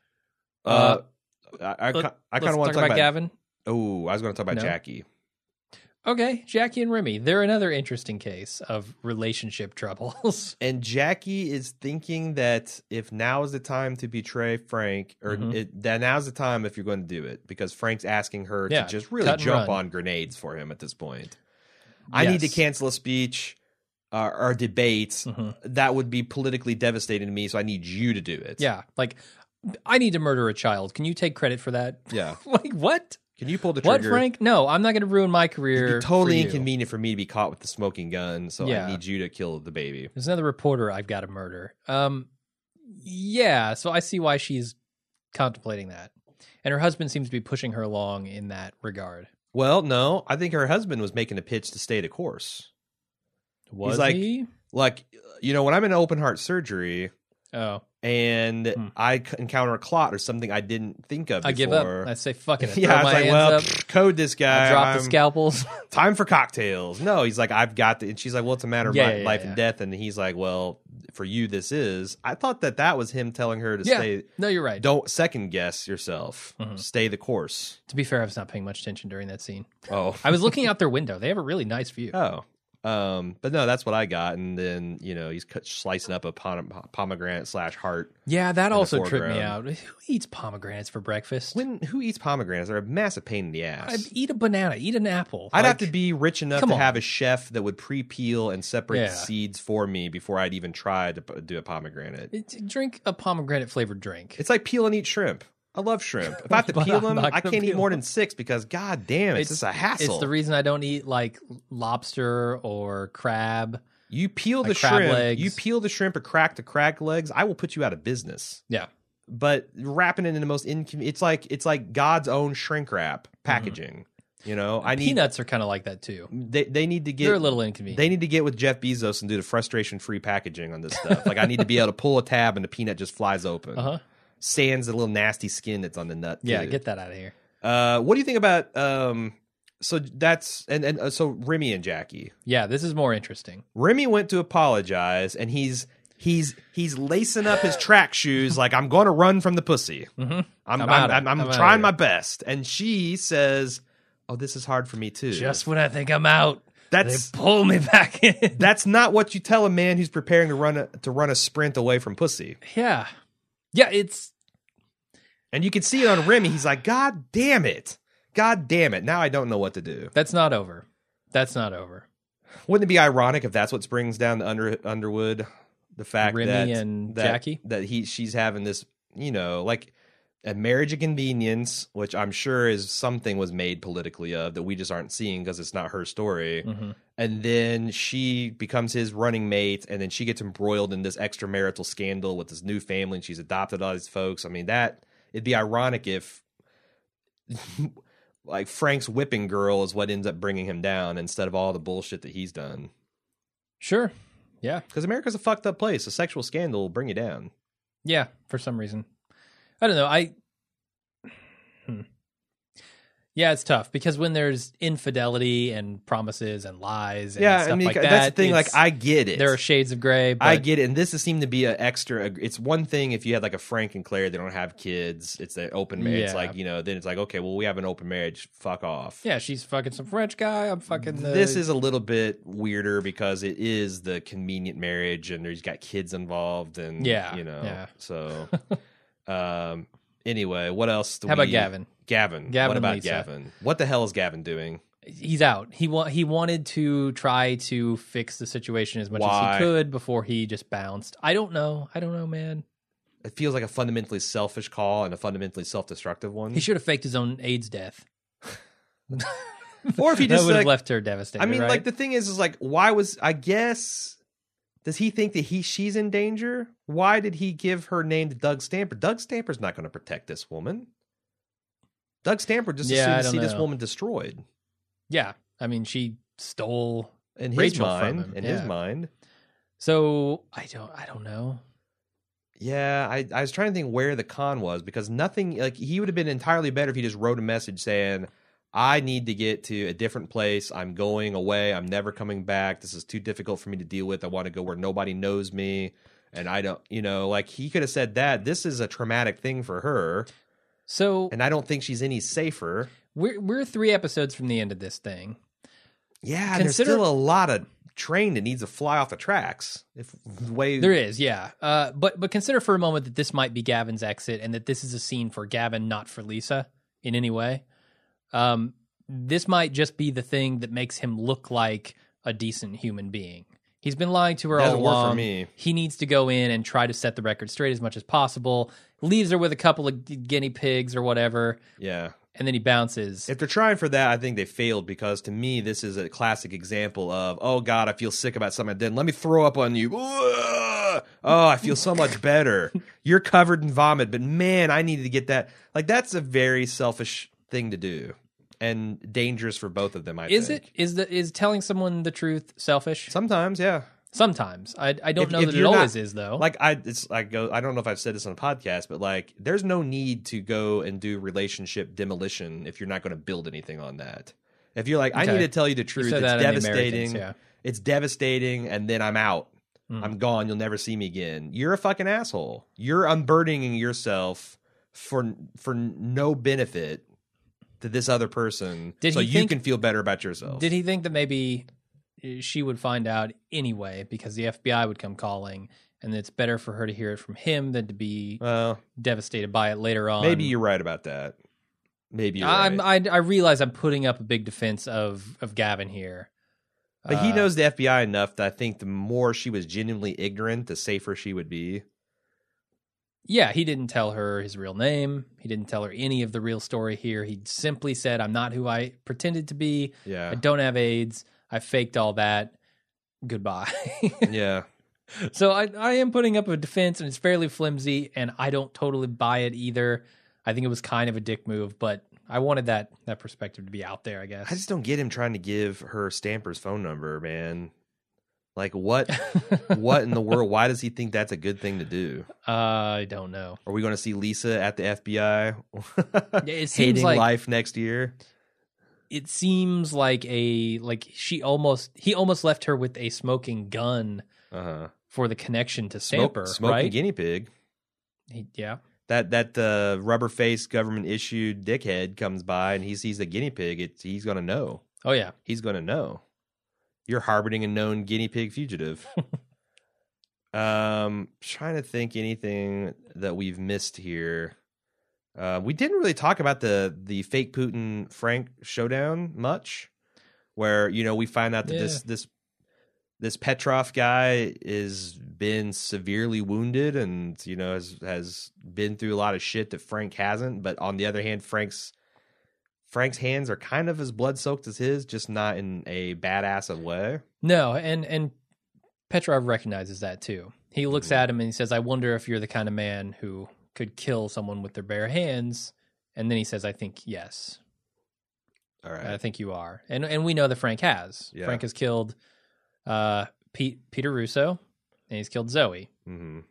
I kind of want to talk about Gavin. Oh, I was going to talk about Jackie. Okay, Jackie and Remy. They're another interesting case of relationship troubles. And Jackie is thinking that if now is the time to betray Frank, or that now's the time if you're going to do it, because Frank's asking her to just really jump on grenades for him at this point. I need to cancel a speech or debates. That would be politically devastating to me, so I need you to do it. Yeah, like, I need to murder a child. Can you take credit for that? Yeah. Like, what? Can you pull the trigger? What, Frank? No, I'm not going to ruin my career. It'd be totally inconvenient for me to be caught with the smoking gun, so Yeah. I need you to kill the baby. There's another reporter I've got to murder. Yeah, so I see why she's contemplating that. And her husband seems to be pushing her along in that regard. Well, no, I think her husband was making a pitch to stay the course. Was He's he? Like, you know, when I'm in open heart surgery and I encounter a clot or something I didn't think of before. I give up. I say, fuck it. I Yeah, throw my it's like, hands well, up. code this guy. I drop the scalpels. Time for cocktails. No, he's like, I've got the, and she's like, well, it's a matter of life and death. And he's like, well, for you, this is. I thought that was him telling her to stay. No, you're right. Don't second guess yourself. Stay the course. To be fair, I was not paying much attention during that scene. Oh. I was looking out their window. They have a really nice view. Oh. But no, that's what I got. And then, you know, he's slicing up a pomegranate / heart. Yeah, that also tripped me out. Who eats pomegranates for breakfast? Who eats pomegranates? They're a massive pain in the ass. I'd eat a banana, eat an apple. I'd have to be rich enough to have a chef that would pre-peel and separate the seeds for me before I'd even try to do a pomegranate. Drink a pomegranate flavored drink. It's like peel and eat shrimp. I love shrimp. If I have to peel them, I can't eat more than 6 because, god damn, it's just a hassle. It's the reason I don't eat like lobster or crab. You peel the shrimp. Legs. You peel the shrimp or crack the crab legs. I will put you out of business. Yeah, but wrapping it in the most it's like God's own shrink wrap packaging. You know, peanuts are kind of like that too. They need to get. They're a little inconvenient. They need to get with Jeff Bezos and do the frustration-free packaging on this stuff. Like I need to be able to pull a tab and the peanut just flies open. Sans the little nasty skin that's on the nut. Yeah, get that out of here. What do you think about so that's so Remy and Jackie? Yeah, this is more interesting. Remy went to apologize and he's lacing up his track shoes like I'm going to run from the pussy. I'm trying my best. And she says, "Oh, this is hard for me too." Just when I think I'm out, they pull me back in. That's not what you tell a man who's preparing to run a sprint away from pussy. Yeah. Yeah, and you can see it on Remy. He's like, God damn it. Now I don't know what to do. That's not over. Wouldn't it be ironic if that's what brings down the Underwood? The fact Remy and Jackie? That she's having this, you know, like a marriage of convenience, which I'm sure is something was made politically of that we just aren't seeing because it's not her story. And then she becomes his running mate, and then she gets embroiled in this extramarital scandal with this new family, and she's adopted all these folks. I mean, it'd be ironic if like Frank's whipping girl is what ends up bringing him down instead of all the bullshit that he's done. Sure. Yeah. Because America's a fucked up place. A sexual scandal will bring you down. Yeah, for some reason. I don't know. Yeah, it's tough because when there's infidelity and promises and lies and Yeah, stuff I mean, like that, that's the thing. Like, I get it. There are shades of gray. But I get it, and this seemed to be an extra. It's one thing if you had like a Frank and Claire, they don't have kids. It's an open marriage. It's like, then it's like, okay, well, we have an open marriage. Fuck off. Yeah, she's fucking some French guy. I'm fucking. This is a little bit weirder because it is the convenient marriage, and there's got kids involved, and So, anyway, what else? How about Gavin? Gavin. What about Gavin? What the hell is Gavin doing? He's out. He wanted to try to fix the situation as much as he could before he just bounced. I don't know, man. It feels like a fundamentally selfish call and a fundamentally self-destructive one. He should have faked his own AIDS death. Or if he just that would have left her devastated. I mean, right? like the thing is like, why was I guess? Does he think that she's in danger? Why did he give her name to Doug Stamper? Doug Stamper's not going to protect this woman. Doug Stamper just assumed to see this woman destroyed. Yeah, I mean, she stole in his Rachel mind. from him. In his mind. So I don't know. Yeah, I was trying to think where the con was because nothing. Like he would have been entirely better if he just wrote a message saying, "I need to get to a different place. I'm going away. I'm never coming back. This is too difficult for me to deal with. I want to go where nobody knows me." And I don't, like he could have said that. This is a traumatic thing for her. So, and I don't think she's any safer. We're 3 episodes from the end of this thing. Yeah, there's still a lot of train that needs to fly off the tracks. There is, yeah. But consider for a moment that this might be Gavin's exit, and that this is a scene for Gavin, not for Lisa, in any way. This might just be the thing that makes him look like a decent human being. He's been lying to her all along. Work for me. He needs to go in and try to set the record straight as much as possible. Leaves her with a couple of guinea pigs or whatever. Yeah. And then he bounces. If they're trying for that, I think they failed because to me, this is a classic example of, oh, God, I feel sick about something I did. Let me throw up on you. Oh, I feel so much better. You're covered in vomit, but man, I needed to get that. Like, that's a very selfish thing to do and dangerous for both of them, I think. Is telling someone the truth selfish? Sometimes, yeah. Sometimes. I don't know that it always is, though. Like, I don't know if I've said this on a podcast, but like, there's no need to go and do relationship demolition if you're not going to build anything on that. If you're like, I need to tell you the truth, it's devastating. It's devastating, and then I'm out. I'm gone. You'll never see me again. You're a fucking asshole. You're unburdening yourself for no benefit to this other person, so you can feel better about yourself. Did he think that maybe she would find out anyway because the FBI would come calling, and it's better for her to hear it from him than to be devastated by it later on? Maybe you're right about that. Maybe you're right. I realize I'm putting up a big defense of Gavin here. But he knows the FBI enough that I think the more she was genuinely ignorant, the safer she would be. Yeah, he didn't tell her his real name. He didn't tell her any of the real story here. He simply said, I'm not who I pretended to be. Yeah. I don't have AIDS. I faked all that. Goodbye. Yeah. So I am putting up a defense, and it's fairly flimsy, and I don't totally buy it either. I think it was kind of a dick move, but I wanted that perspective to be out there, I guess. I just don't get him trying to give her Stamper's phone number, man. Like, what in the world? Why does he think that's a good thing to do? I don't know. Are we going to see Lisa at the FBI it seems hating like, life next year? It seems like he almost left her with a smoking gun for the connection to Stamper, smoking right? guinea pig. Yeah. That rubber-faced government-issued dickhead comes by and he sees the guinea pig. He's going to know. Oh, yeah. He's going to know. You're harboring a known guinea pig fugitive. Trying to think anything that we've missed here. We didn't really talk about the fake Putin Frank showdown much, where we find out that this Petrov guy is been severely wounded and has been through a lot of shit that Frank hasn't. But on the other hand, Frank's hands are kind of as blood-soaked as his, just not in a badass of way. No, and Petrov recognizes that too. He looks at him and he says, I wonder if you're the kind of man who could kill someone with their bare hands. And then he says, I think yes. All right. I think you are. And we know that Frank has. Yeah. Frank has killed Peter Russo, and he's killed Zoe. Mm-hmm.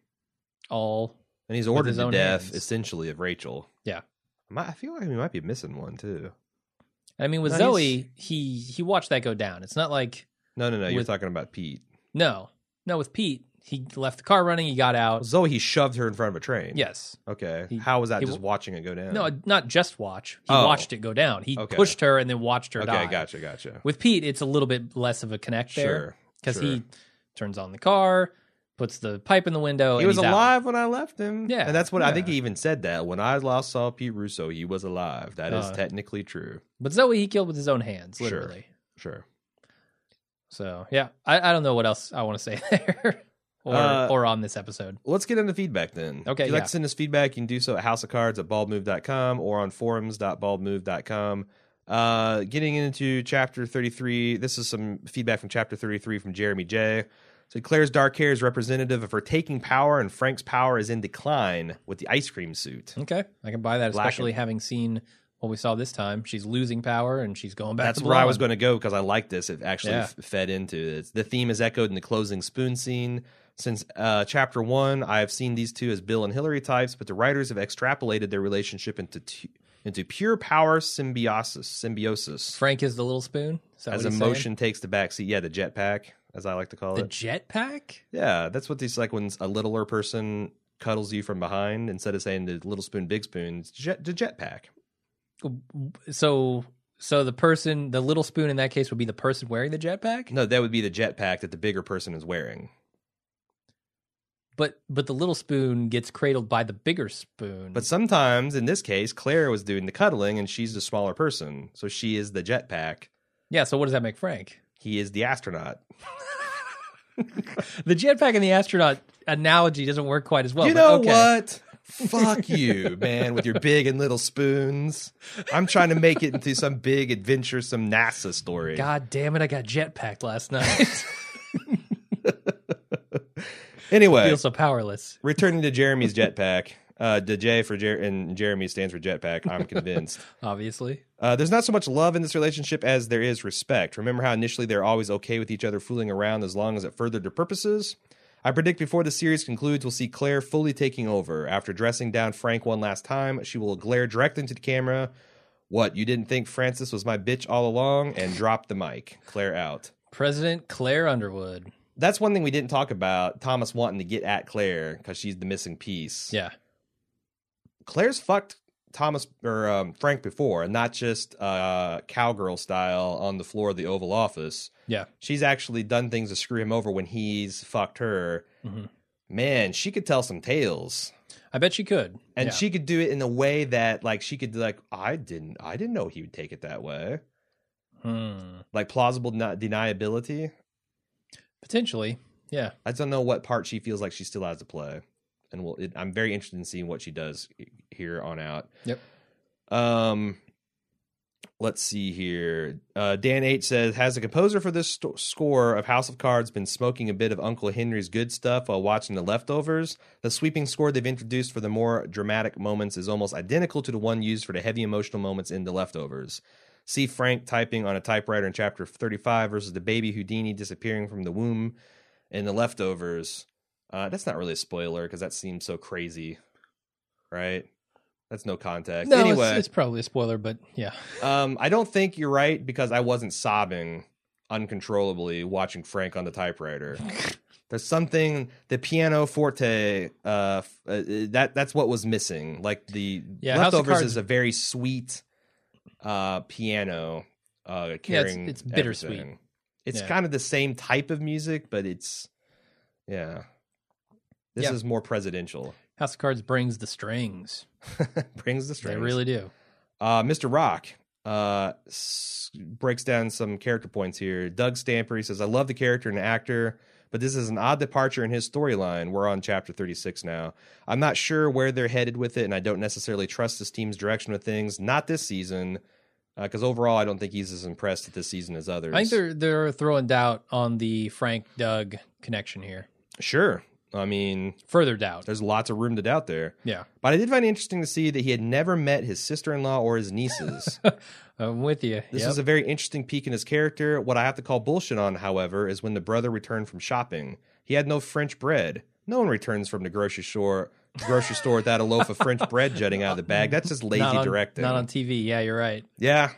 And he's ordered the death, hands. essentially, of Rachel. Yeah. I feel like we might be missing one, too. I mean, with Zoe, he watched that go down. It's not like no. You're talking about Pete. No, with Pete, he left the car running. He got out. Zoe, he shoved her in front of a train. Yes. Okay. How was that? Just watching it go down? No, not just watch. He watched it go down. He pushed her and then watched her die. Okay, gotcha. With Pete, it's a little bit less of a connect there because he turns on the car, puts the pipe in the window. He was alive out. When I left him. Yeah, and that's what I think he even said that when I last saw Pete Russo, he was alive. That is technically true. But Zoe, he killed with his own hands, literally. Sure. So yeah, I don't know what else I want to say there. Or on this episode. Let's get into feedback then. Okay, if you'd like to send us feedback, you can do so at houseofcards@baldmove.com or on forums.baldmove.com. Getting into chapter 33, this is some feedback from chapter 33 from Jeremy J. So Claire's dark hair is representative of her taking power, and Frank's power is in decline with the ice cream suit. Okay, I can buy that, especially having seen what we saw this time. She's losing power, and she's going back That's to where I blonde. was going to go because I like this. It actually fed into it. The theme is echoed in the closing spoon scene. Since chapter 1, I have seen these two as Bill and Hillary types, but the writers have extrapolated their relationship into pure power symbiosis. Frank is the little spoon? As emotion takes the backseat. Yeah, the jetpack, as I like to call it. The jetpack? Yeah, that's what these like when a littler person cuddles you from behind. Instead of saying the little spoon, big spoon, it's the jetpack. So the little spoon in that case would be the person wearing the jetpack? No, that would be the jetpack that the bigger person is wearing. But the little spoon gets cradled by the bigger spoon. But sometimes, in this case, Claire was doing the cuddling, and she's the smaller person, so she is the jetpack. Yeah. So what does that make Frank? He is the astronaut. The jetpack and the astronaut analogy doesn't work quite as well. You know what? Fuck you, man, with your big and little spoons. I'm trying to make it into some big, adventuresome NASA story. God damn it! I got jetpacked last night. Anyway, I feel so powerless. Returning to Jeremy's jetpack. The J for and Jeremy stands for jetpack. I'm convinced. Obviously. There's not so much love in this relationship as there is respect. Remember how initially they're always okay with each other fooling around as long as it furthered their purposes? I predict before the series concludes, we'll see Claire fully taking over. After dressing down Frank one last time, she will glare directly into the camera. What, you didn't think Francis was my bitch all along? And drop the mic. Claire out. President Claire Underwood. That's one thing we didn't talk about. Thomas wanting to get at Claire because she's the missing piece. Yeah. Claire's fucked Thomas or Frank before, and not just cowgirl style on the floor of the Oval Office. Yeah. She's actually done things to screw him over when he's fucked her. Mm-hmm. Man, she could tell some tales. I bet she could. And she could do it in a way that like she could like, I didn't know he would take it that way. Like plausible deniability. Potentially, yeah. I don't know what part she feels like she still has to play, and I'm very interested in seeing what she does here on out. Yep. Let's see here. Dan H says, has the composer for this score of House of Cards been smoking a bit of Uncle Henry's good stuff while watching The Leftovers? The sweeping score they've introduced for the more dramatic moments is almost identical to the one used for the heavy emotional moments in The Leftovers. See Frank typing on a typewriter in chapter 35 versus the baby Houdini disappearing from the womb in The Leftovers. That's not really a spoiler because that seems so crazy, right? That's no context. No, anyway, it's probably a spoiler, but yeah. I don't think you're right because I wasn't sobbing uncontrollably watching Frank on the typewriter. There's something, the piano forte, that's what was missing. Like the Leftovers is a very sweet piano carrying it's bittersweet. Everything. It's kind of the same type of music, but it's this is more presidential. House of Cards brings the strings. Brings the strings. They really do. Mr. Rock breaks down some character points here. Doug Stamper, he says, I love the character and actor, but this is an odd departure in his storyline. We're on chapter 36 now. I'm not sure where they're headed with it, and I don't necessarily trust this team's direction with things. Not this season, because overall I don't think he's as impressed this season as others. I think they're throwing doubt on the Frank-Doug connection here. Sure. I mean, further doubt. There's lots of room to doubt there. Yeah. But I did find it interesting to see that he had never met his sister-in-law or his nieces. I'm with you. This was a very interesting peek in his character. What I have to call bullshit on, however, is when the brother returned from shopping. He had no French bread. No one returns from the grocery store without a loaf of French bread jutting out of the bag. That's just lazy directing. Not on TV. Yeah, you're right. Yeah.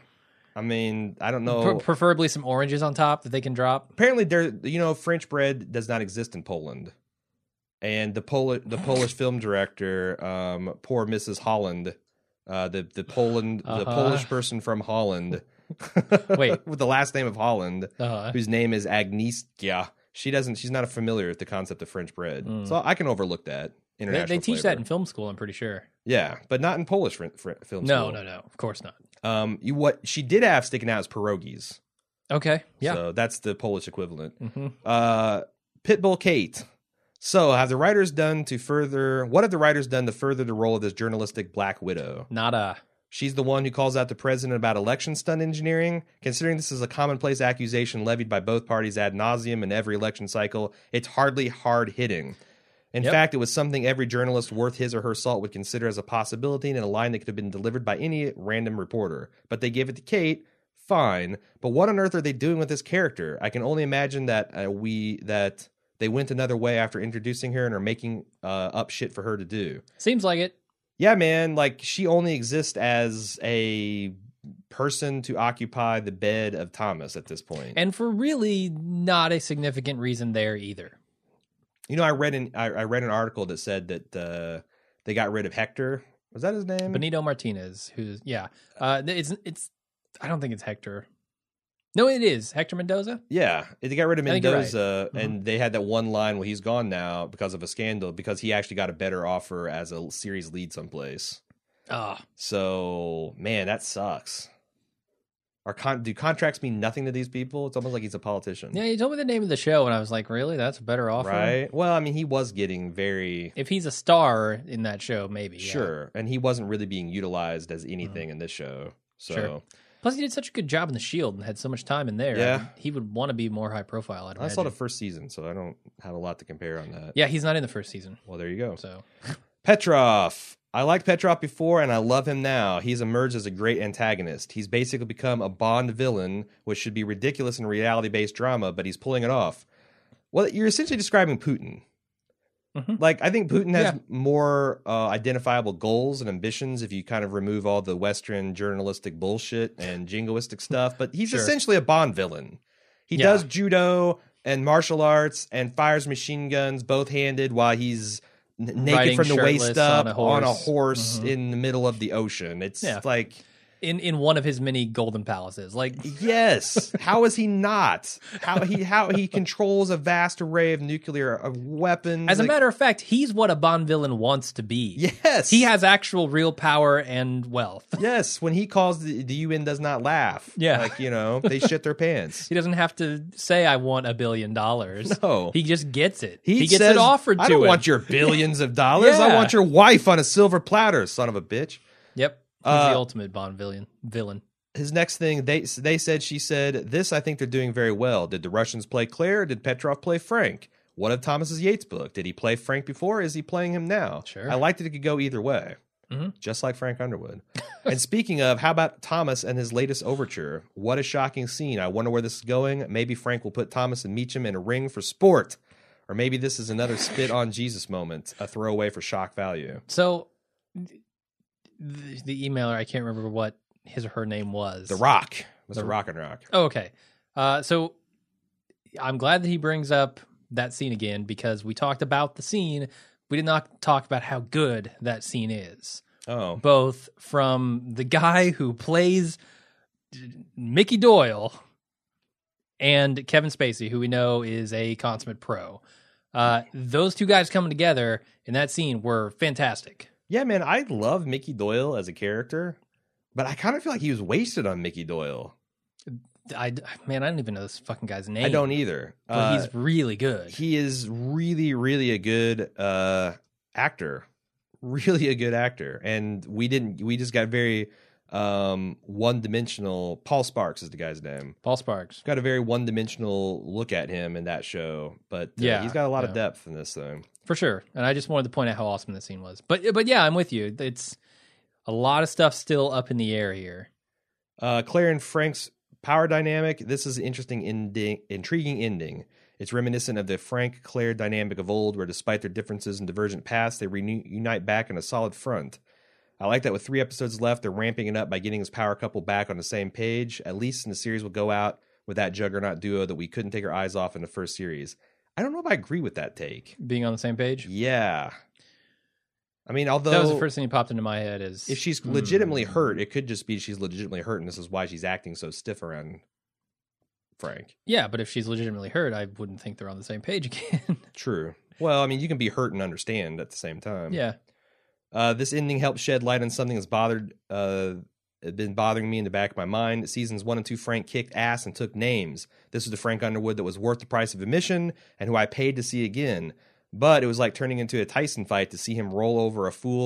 I mean, I don't know. Preferably some oranges on top that they can drop. Apparently, French bread does not exist in Poland. And the Polish film director, poor Mrs. Holland, the Polish person from Holland, wait, with the last name of Holland, whose name is Agnieszka. She's not familiar with the concept of French bread, so I can overlook that. They teach that in film school, I'm pretty sure. Yeah, but not in Polish film school. No, of course not. What she did have sticking out is pierogies. Okay, yeah. So that's the Polish equivalent. Pitbull Kate. So, what have the writers done to further the role of this journalistic Black Widow? Nada. She's the one who calls out the president about election stunt engineering. Considering this is a commonplace accusation levied by both parties ad nauseum in every election cycle, it's hardly hard-hitting. In fact, it was something every journalist worth his or her salt would consider as a possibility and a line that could have been delivered by any random reporter. But they gave it to Kate. Fine. But what on earth are they doing with this character? I can only imagine that they went another way after introducing her and are making up shit for her to do. Seems like it. Yeah, man. Like, she only exists as a person to occupy the bed of Thomas at this point. And for really not a significant reason there either. I read an article that said that they got rid of Hector. Was that his name? Benito Martinez, who's, yeah. It's I don't think it's Hector. No, it is Hector Mendoza. Yeah, they got rid of Mendoza, and they had that one line, well, he's gone now because of a scandal, because he actually got a better offer as a series lead someplace. So, man, that sucks. Do contracts mean nothing to these people? It's almost like he's a politician. Yeah, you told me the name of the show, and I was like, really? That's a better offer? Right? Well, I mean, he was getting very... If he's a star in that show, maybe. Sure, and he wasn't really being utilized as anything in this show. So. Sure. Plus, he did such a good job in The Shield and had so much time in there. Yeah. He would want to be more high profile, I saw the first season, so I don't have a lot to compare on that. Yeah, he's not in the first season. Well, there you go. So, Petrov. I liked Petrov before, and I love him now. He's emerged as a great antagonist. He's basically become a Bond villain, which should be ridiculous in reality-based drama, but he's pulling it off. Well, you're essentially describing Putin. Like, I think Putin has more identifiable goals and ambitions if you kind of remove all the Western journalistic bullshit and jingoistic stuff, but he's essentially a Bond villain. He does judo and martial arts and fires machine guns both-handed while he's naked from the waist up on a horse in the middle of the ocean. It's like... In one of his many golden palaces, like yes, how is he not? How he controls a vast array of nuclear weapons. As a matter of fact, he's what a Bond villain wants to be. Yes, he has actual real power and wealth. Yes, when he calls the UN does not laugh. Yeah, like they shit their pants. He doesn't have to say I want $1 billion. No, he just gets it. He gets says, it offered to him. I don't want your billions of dollars. I want your wife on a silver platter, son of a bitch. Yep. He's the ultimate Bond villain. His next thing, she said, this I think they're doing very well. Did the Russians play Claire or did Petrov play Frank? What of Thomas's Yates book? Did he play Frank before or is he playing him now? Sure. I liked it could go either way. Just like Frank Underwood. And speaking of, how about Thomas and his latest overture? What a shocking scene. I wonder where this is going. Maybe Frank will put Thomas and Meacham in a ring for sport. Or maybe this is another spit on Jesus moment, a throwaway for shock value. So... The emailer, I can't remember what his or her name was. The Rock. Mr. Rock and Rock. Oh, okay. So I'm glad that he brings up that scene again because we talked about the scene. We did not talk about how good that scene is. Oh. Both from the guy who plays Mickey Doyle and Kevin Spacey, who we know is a consummate pro. Those two guys coming together in that scene were fantastic. Yeah, man, I love Mickey Doyle as a character, but I kind of feel like he was wasted on Mickey Doyle. I don't even know this fucking guy's name. I don't either. But he's really good. He is really, really a good actor. Really a good actor. And we just got very one-dimensional. Paul Sparks is the guy's name. Paul Sparks. Got a very one-dimensional look at him in that show, but he's got a lot of depth in this thing. For sure. And I just wanted to point out how awesome that scene was. But yeah, I'm with you. It's a lot of stuff still up in the air here. Claire and Frank's power dynamic. This is an interesting intriguing ending. It's reminiscent of the Frank-Claire dynamic of old, where despite their differences and divergent paths, they reunite back in a solid front. I like that with 3 episodes left, they're ramping it up by getting his power couple back on the same page. At least in the series will go out with that juggernaut duo that we couldn't take our eyes off in the first series. I don't know if I agree with that take. Being on the same page? Yeah. I mean, although... That was the first thing that popped into my head is... If she's legitimately hurt, it could just be she's legitimately hurt, and this is why she's acting so stiff around Frank. Yeah, but if she's legitimately hurt, I wouldn't think they're on the same page again. True. Well, I mean, you can be hurt and understand at the same time. Yeah. This ending helped shed light on something that's been bothering me in the back of my mind. Seasons 1 and 2, Frank kicked ass and took names. This was the Frank Underwood that was worth the price of admission and who I paid to see again. But it was like turning into a Tyson fight to see him roll over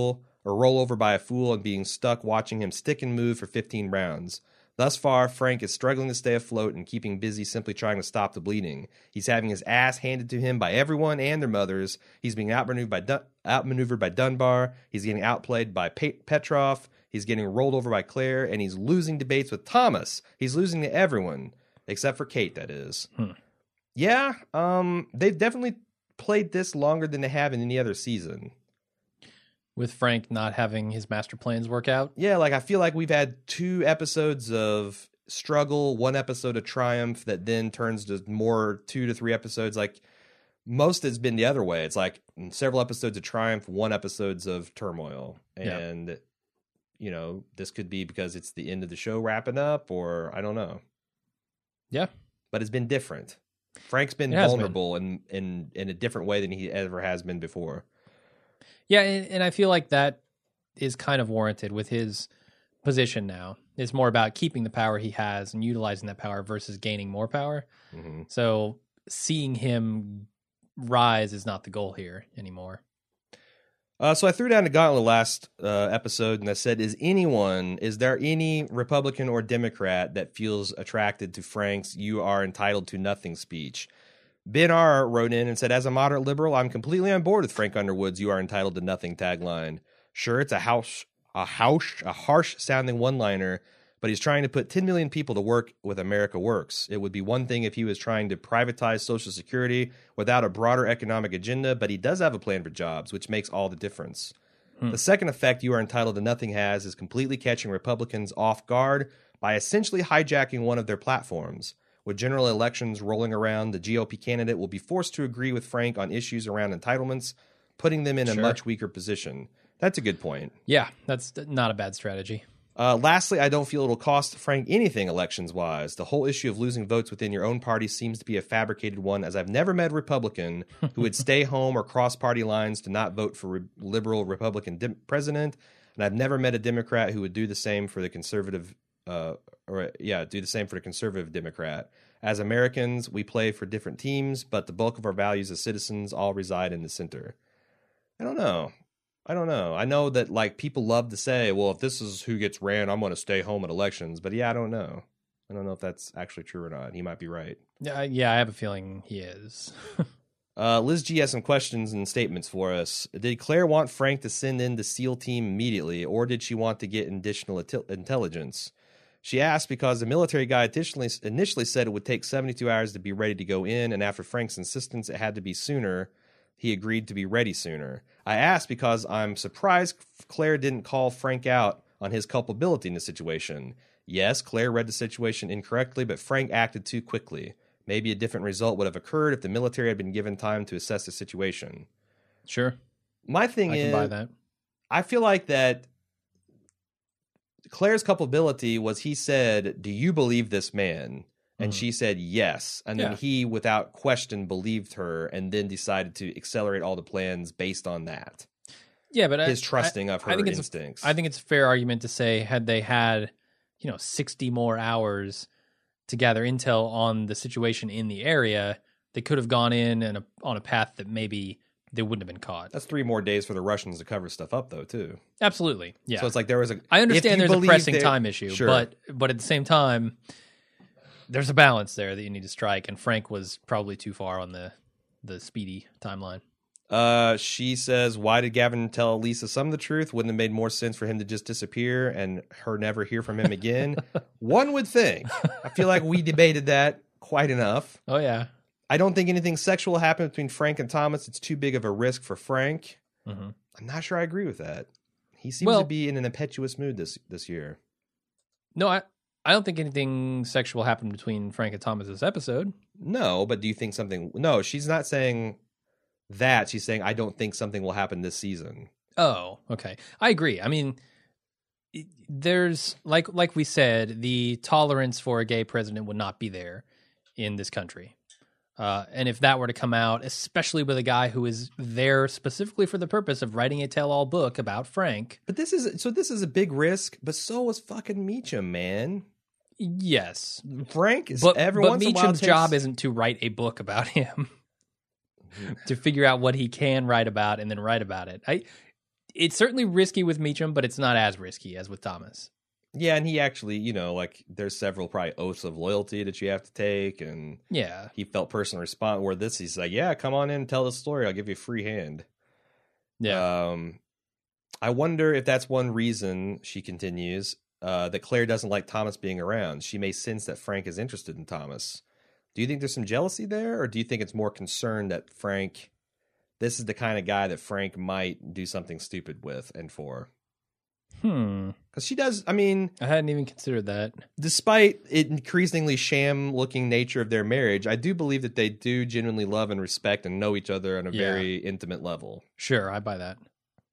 by a fool and being stuck watching him stick and move for 15 rounds. Thus far, Frank is struggling to stay afloat and keeping busy simply trying to stop the bleeding. He's having his ass handed to him by everyone and their mothers. He's being outmaneuvered by Dunbar. He's getting outplayed by Petrov. He's getting rolled over by Claire, and he's losing debates with Thomas. He's losing to everyone, except for Kate, that is. Yeah, they've definitely played this longer than they have in any other season. With Frank not having his master plans work out? Yeah, like I feel like we've had 2 episodes of struggle, 1 episode of triumph that then turns to more 2 to 3 episodes. Like most has been the other way. It's like several episodes of triumph, 1 episodes of turmoil. And, you know, this could be because it's the end of the show wrapping up, or I don't know. Yeah. But it's been different. Frank's been vulnerable in a different way than he ever has been before. Yeah, and I feel like that is kind of warranted with his position now. It's more about keeping the power he has and utilizing that power versus gaining more power. Mm-hmm. So seeing him rise is not the goal here anymore. So I threw down the gauntlet last episode and I said, is there any Republican or Democrat that feels attracted to Frank's "you are entitled to nothing" speech? Ben R. wrote in and said, as a moderate liberal, I'm completely on board with Frank Underwood's "you are entitled to nothing" tagline. Sure, it's a harsh sounding one-liner, but he's trying to put 10 million people to work with America Works. It would be one thing if he was trying to privatize Social Security without a broader economic agenda, but he does have a plan for jobs, which makes all the difference. The second effect "you are entitled to nothing" has is completely catching Republicans off guard by essentially hijacking one of their platforms. With general elections rolling around, the GOP candidate will be forced to agree with Frank on issues around entitlements, putting them in a much weaker position. That's a good point. Yeah, that's not a bad strategy. Lastly, I don't feel it'll cost Frank anything elections-wise. The whole issue of losing votes within your own party seems to be a fabricated one, as I've never met a Republican who would stay home or cross party lines to not vote for liberal Republican president, and I've never met a Democrat who would do the same for the conservative conservative Democrat. As Americans, we play for different teams, but the bulk of our values as citizens all reside in the center. I don't know. I know that like people love to say, well, if this is who gets ran, I'm going to stay home at elections. But yeah, I don't know. I don't know if that's actually true or not. He might be right. Yeah, I have a feeling he is. Liz G has some questions and statements for us. Did Claire want Frank to send in the SEAL team immediately, or did she want to get additional intelligence? She asked because the military guy initially said it would take 72 hours to be ready to go in, and after Frank's insistence it had to be sooner, he agreed to be ready sooner. I asked because I'm surprised Claire didn't call Frank out on his culpability in the situation. Yes, Claire read the situation incorrectly, but Frank acted too quickly. Maybe a different result would have occurred if the military had been given time to assess the situation. Sure. My thing I is, can buy that. I feel like that Claire's culpability was he said, "Do you believe this man?" And she said yes. And then he, without question, believed her and then decided to accelerate all the plans based on that. Yeah, but his trusting of her instincts. I think it's a fair argument to say had they had, 60 more hours to gather intel on the situation in the area, they could have gone in and on a path that maybe they wouldn't have been caught. That's 3 more days for the Russians to cover stuff up, though, too. Absolutely, yeah. So it's like there was I understand there's a pressing time issue, sure. but at the same time, there's a balance there that you need to strike, and Frank was probably too far on the speedy timeline. She says, why did Gavin tell Lisa some of the truth? Wouldn't have made more sense for him to just disappear and her never hear from him again? One would think. I feel like we debated that quite enough. Oh, yeah. I don't think anything sexual happened between Frank and Thomas. It's too big of a risk for Frank. Mm-hmm. I'm not sure I agree with that. He seems to be in an impetuous mood this year. No, I don't think anything sexual happened between Frank and Thomas this episode. No, but do you think something... No, she's not saying that. She's saying, I don't think something will happen this season. Oh, okay. I agree. I mean, there's, like we said, the tolerance for a gay president would not be there in this country. And if that were to come out, especially with a guy who is there specifically for the purpose of writing a tell-all book about Frank. But this is a big risk, but so was fucking Meacham, man. Yes. Frank is but Meacham's job isn't to write a book about him. To figure out what he can write about and then write about it. It's certainly risky with Meacham, but it's not as risky as with Thomas. Yeah, and he actually, there's several probably oaths of loyalty that you have to take, and yeah, he felt personal response. Where he's like, yeah, come on in and tell the story. I'll give you a free hand. Yeah. I wonder if that's one reason, she continues, that Claire doesn't like Thomas being around. She may sense that Frank is interested in Thomas. Do you think there's some jealousy there, or do you think it's more concern that this is the kind of guy that Frank might do something stupid with and for? Because she does, I hadn't even considered that. Despite it increasingly sham-looking nature of their marriage, I do believe that they do genuinely love and respect and know each other on a very intimate level. Sure, I buy that.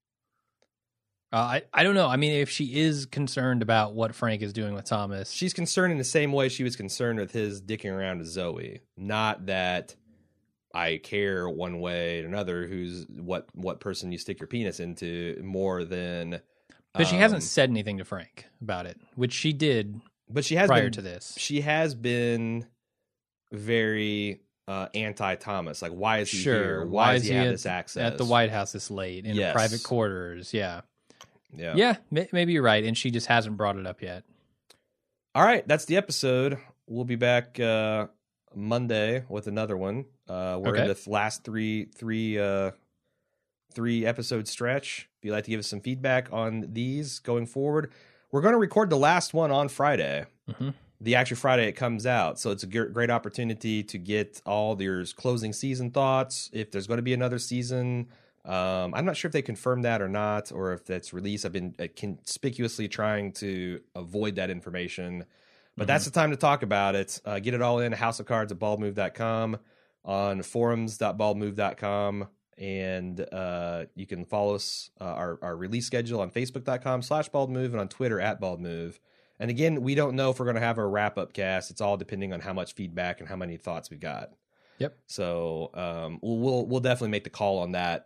I don't know. If she is concerned about what Frank is doing with Thomas... She's concerned in the same way she was concerned with his dicking around with Zoe. Not that I care one way or another who's what person you stick your penis into more than... But she hasn't said anything to Frank about it, which she did prior to this. She has been very anti-Thomas. Like, why is he here? Why does he have this access? At the White House this late, in private quarters, yeah. Maybe you're right, and she just hasn't brought it up yet. All right, that's the episode. We'll be back Monday with another one. We're in the last three episode stretch. If you'd like to give us some feedback on these going forward, we're going to record the last one on Friday. Mm-hmm. The actual Friday it comes out. So it's a great opportunity to get all your closing season thoughts. If there's going to be another season, I'm not sure if they confirmed that or not, or if that's released. I've been conspicuously trying to avoid that information. But that's the time to talk about it. Get it all in houseofcards@baldmove.com, on forums.baldmove.com. And you can follow us, our release schedule on facebook.com/baldmove and on Twitter @baldmove. And again, we don't know if we're going to have a wrap-up cast. It's all depending on how much feedback and how many thoughts we got. Yep. So we'll definitely make the call on that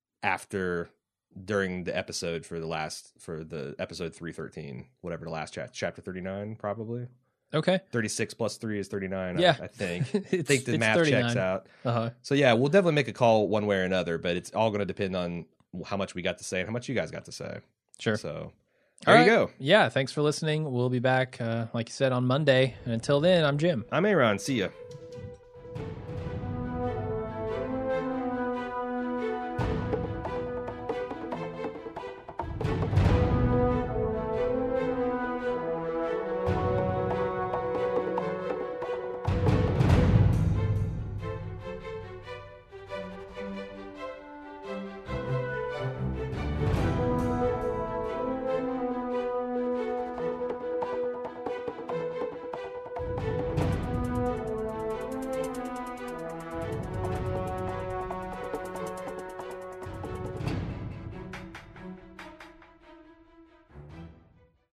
during the episode for the episode 313, whatever the last chapter 39 probably. Okay. 36 plus 3 is 39, yeah. I think. I think the math 39. checks out. Uh-huh. So, yeah, we'll definitely make a call one way or another, but it's all going to depend on how much we got to say and how much you guys got to say. Sure. So, there you go. Yeah, thanks for listening. We'll be back, like you said, on Monday. And until then, I'm Jim. I'm Aaron. See ya.